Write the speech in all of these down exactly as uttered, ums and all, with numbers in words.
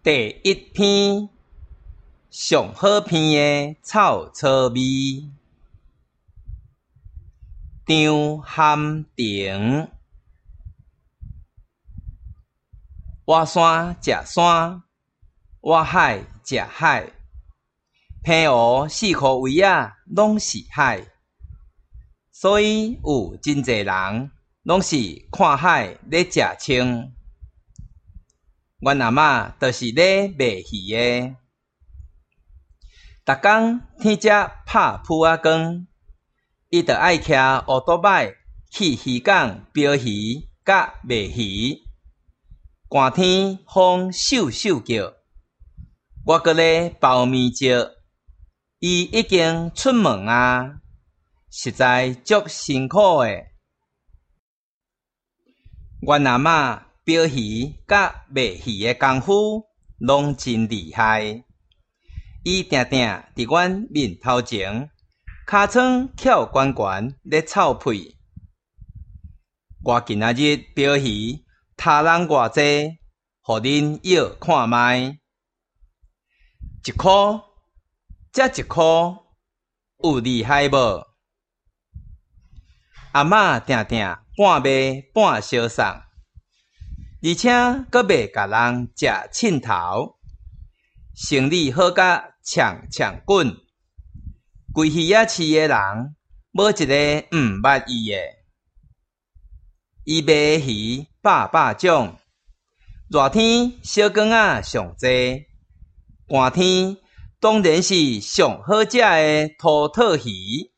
第一篇上好篇的草草味，张含婷。我山食山，我海食海，平湖四khu位仔拢是海，所以有真侪人拢是看海咧食青。阮阿嬷就是咧卖鱼的，逐工天只拍扑仔光，伊就爱骑乌托摆去渔港标鱼甲卖鱼。寒天风咻咻叫，我搁咧包面石，伊已经出门啊，实在足辛苦诶。阮阿嬷标鱼甲卖鱼诶功夫拢真厉害，伊定定伫阮面头前，尻川翘悬悬咧臭屁。我今仔日标鱼他人偌济，互恁摇看卖。一箍，才一箍，有厉害无？阿嬷定定半卖半相送，而且阁袂甲人食凊头，生理好甲呛呛滚。规鱼仔市诶人，无一个毋捌伊诶。伊卖诶鱼百百种，热天小光仔上济，寒天当然是上好食诶土套鱼。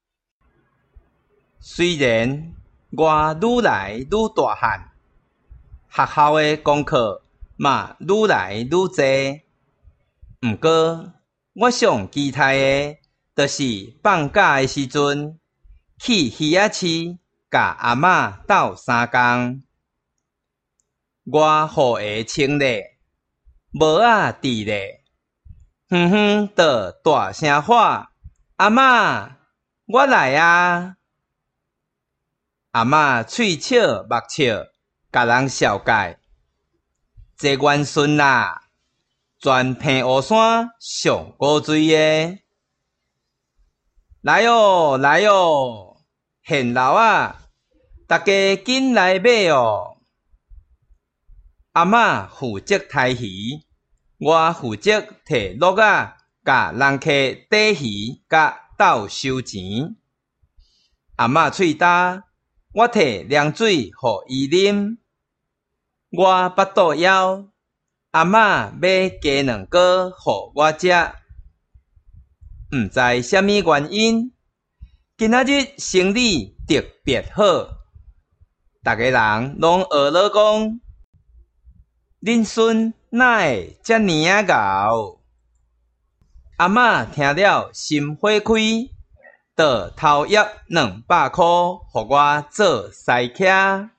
虽然我愈来愈大汉，学校诶功课嘛愈来愈济，毋过我上期待诶，就是放假诶时阵去鱼仔市甲阿嬷斗相共。我好下穿咧，无啊伫咧，远远就大声喊：阿嬷，我来啊！阿嬷喙笑目笑，甲人笑解。这元孙啦，全平湖山上古水诶。来哦来哦，现老啊，大家紧来买哦。阿嬷负责抬鱼，我负责摕鹿仔甲人客缀鱼甲斗收钱。阿嬷喙焦，我摕凉水互伊啉。我腹肚枵，阿嬷买鸡卵糕互我食。毋知啥物原因，今仔日生理特别好，逐个人拢学了讲。恁孙哪会遮尔啊敖？阿嬷听了心火开，就头约两百箍，互我做西客。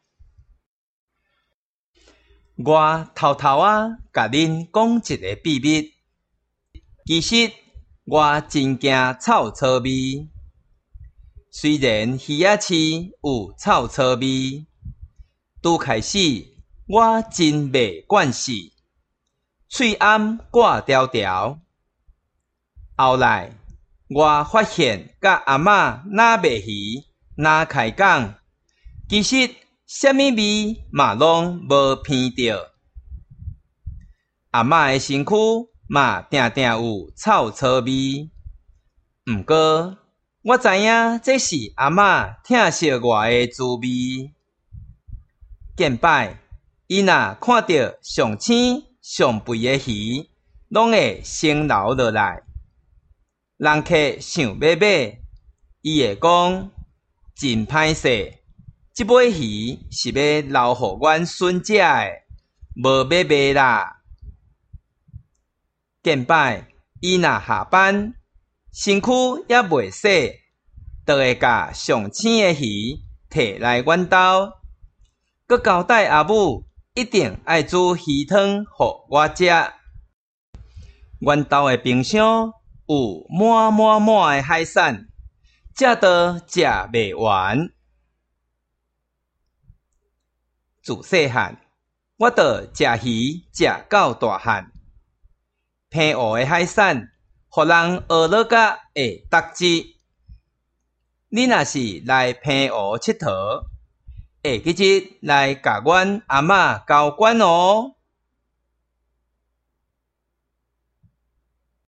我偷偷啊，甲恁讲一个秘密。其实我真惊臭草味，虽然鱼仔市有臭草味，拄开始。我真袂惯势，喙暗挂条条。后来我发现，甲阿嬷若卖鱼，若开讲，其实啥物味嘛拢无闻到。阿嬷诶身躯嘛定定有臭草味，毋过我知影这是阿嬷疼惜我诶滋味。见摆。伊若看到上青上肥诶鱼，拢会先留落来。人客想要买，伊会讲真歹势，即尾鱼是要留互阮孙食诶，无要卖啦。见摆伊若下班，身躯还袂洗，就会甲上青诶鱼摕来阮兜，佮交代阿母。一定爱煮鱼汤互我食。阮兜诶冰箱有满满满诶海产，食到食袂完。自细汉， 我著食鱼食到大汉。平湖的海产，互人学落甲会达志。你若是来平湖佚佗，会记得来甲阮阿嬷交关哦。